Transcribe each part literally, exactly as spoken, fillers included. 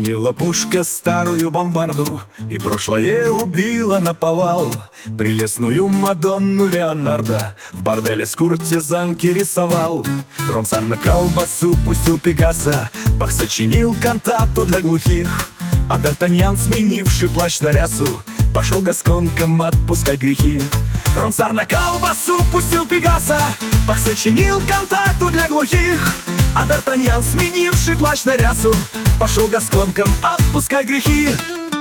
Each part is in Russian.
Починила пушка старую бомбарду, и прошлое убила наповал. Прелестную Мадонну Леонардо в борделе с куртизанки рисовал. Ромсан на колбасу пустил Пегаса, Бах сочинил кантату для глухих, а Д'Артаньян, сменивший плащ на рясу, пошел гасконкам отпускать грехи. Ромсар на колбасу пустил Пегаса, Бах сочинил кантату для глухих, а Д'Артаньян, сменивший плащ на рясу, пошел гасконкам отпускать грехи.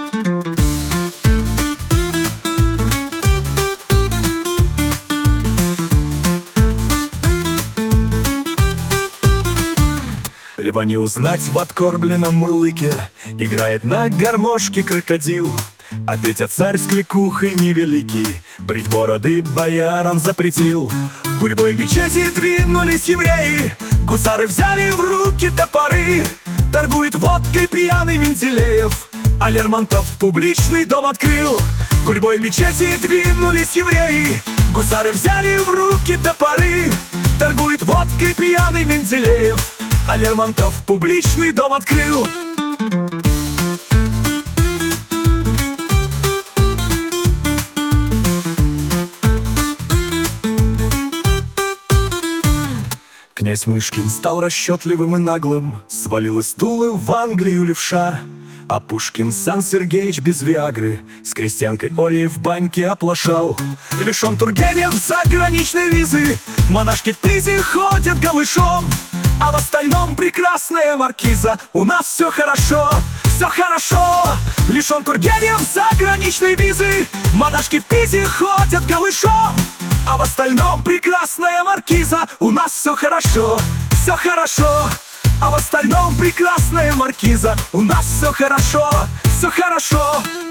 Либо не узнать в откормленном мурлыке играет на гармошке крокодил. А Петя царь с кликухой невеликий брить бороды боярам запретил. Гурьбой к мечети двинулись евреи, гусары взяли в руки топоры. Торгует водкой пьяный Менделеев, а Лермонтов публичный дом открыл. Гурьбой к мечети двинулись евреи, гусары взяли в руки топоры. Торгует водкой пьяный Менделеев, а Лермонтов публичный дом открыл. Князь Мышкин стал расчетливым и наглым, свалил из Тулы в Англию левша. А Пушкин Сан Сергеич без Виагры с крестьянкой Олей в баньке оплошал. Лишен Тургенев заграничной визы, монашки в Пизе ходят голышом. А в остальном прекрасная маркиза, у нас все хорошо, все хорошо. Лишен Тургенев заграничной визы, монашки в Пизе ходят голышом. А в остальном прекрасная маркиза, у нас все хорошо, все хорошо. А в остальном прекрасная маркиза, у нас все хорошо, все хорошо.